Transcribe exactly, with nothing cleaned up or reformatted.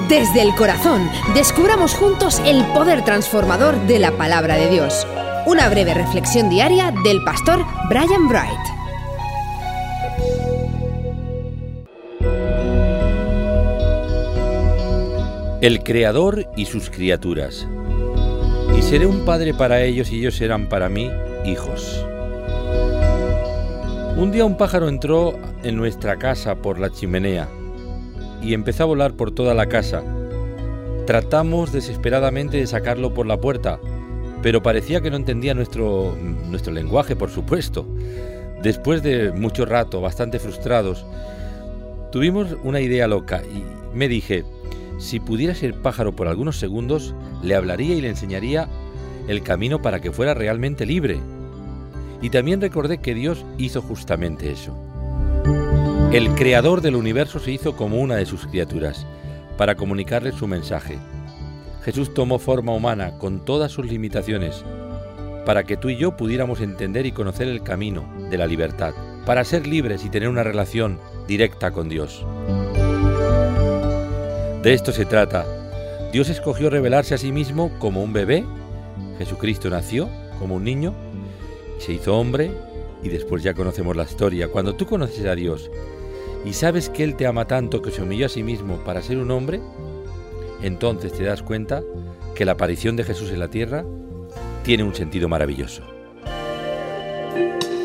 Desde el corazón, descubramos juntos el poder transformador de la palabra de Dios. Una breve reflexión diaria del pastor Brian Bright. El Creador y sus criaturas. Y seré un padre para ellos y ellos serán para mí hijos. Un día un pájaro entró en nuestra casa por la chimenea y empezó a volar por toda la casa. Tratamos desesperadamente de sacarlo por la puerta, pero parecía que no entendía nuestro, nuestro lenguaje, por supuesto. Después de mucho rato, bastante frustrados, tuvimos una idea loca y me dije, si pudiera ser pájaro por algunos segundos, le hablaría y le enseñaría el camino para que fuera realmente libre. Y también recordé que Dios hizo justamente eso. El Creador del universo se hizo como una de sus criaturas, para comunicarle su mensaje. Jesús tomó forma humana con todas sus limitaciones, para que tú y yo pudiéramos entender y conocer el camino de la libertad, para ser libres y tener una relación directa con Dios. De esto se trata. Dios escogió revelarse a sí mismo como un bebé. Jesucristo nació como un niño, se hizo hombre y después ya conocemos la historia. Cuando tú conoces a Dios y sabes que Él te ama tanto que se humilló a sí mismo para ser un hombre, entonces te das cuenta que la aparición de Jesús en la tierra tiene un sentido maravilloso.